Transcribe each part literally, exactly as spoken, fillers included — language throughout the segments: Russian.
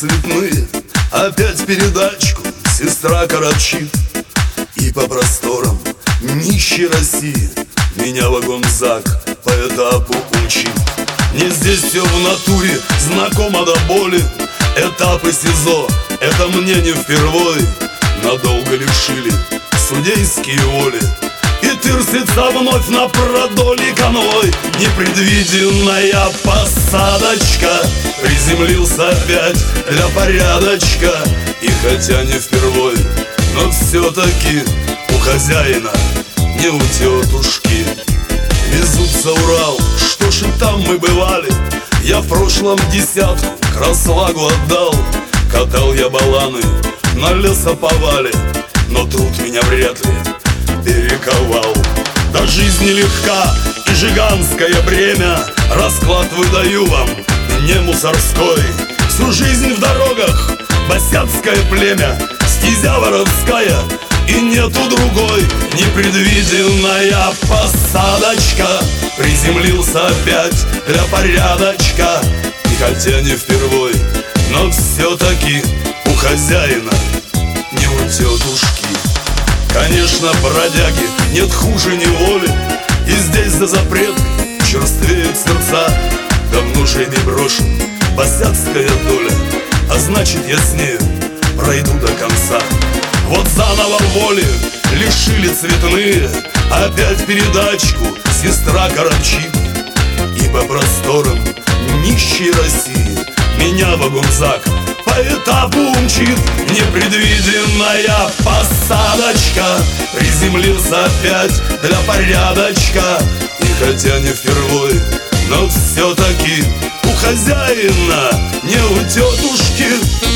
цветные, опять передачку сестра коротчит. И по просторам нищей России меня вагонзак по этапу учит. Мне здесь все в натуре знакомо до боли. Этапы СИЗО — это мне не впервой. Надолго лишили судейские воли, и тырсится вновь на продоле конвой. Непредвиденная посадочка, приземлился опять для порядочка. И хотя не впервой, но все-таки у хозяина, не у тетушки. Везут за Урал, что ж и там мы бывали. Я в прошлом десятку красвагу отдал. Катал я баланы на лесоповале, но труд меня вряд ли перековал. Да жизнь нелегка и жиганское бремя. Расклад выдаю вам не мусорской. Всю жизнь в дорогах босяцкое племя, стезя воровская, и нету другой. Непредвиденная посадочка, приземлился опять для порядочка. И хотя не впервой, но все-таки у хозяина, не у тетушки. Конечно, бродяги нет хуже неволи, и здесь за запреткой черствеют сердца. Давно жребий брошен, босяцкая доля, а значит я с нею пройду до конца. Вот заново воли лишили цветные, опять передачку сестра коротчит. И по просторам нищей России меня вагонзак по этапу умчит. Непредвиденная посадочка, приземлился опять для порядочка. И хотя не впервой, но все-таки у хозяина, не у тетушки.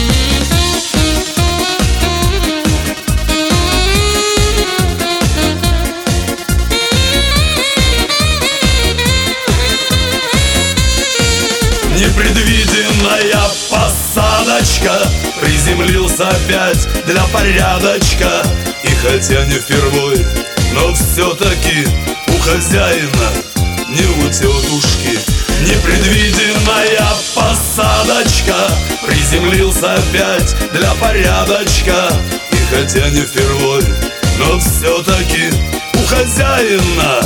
Непредвиденная посадочка, приземлился опять для порядочка. И хотя не впервой, но все-таки у хозяина, не у тетушки. Непредвиденная посадочка, приземлился опять для порядочка. И хотя не впервой, но все-таки у хозяина,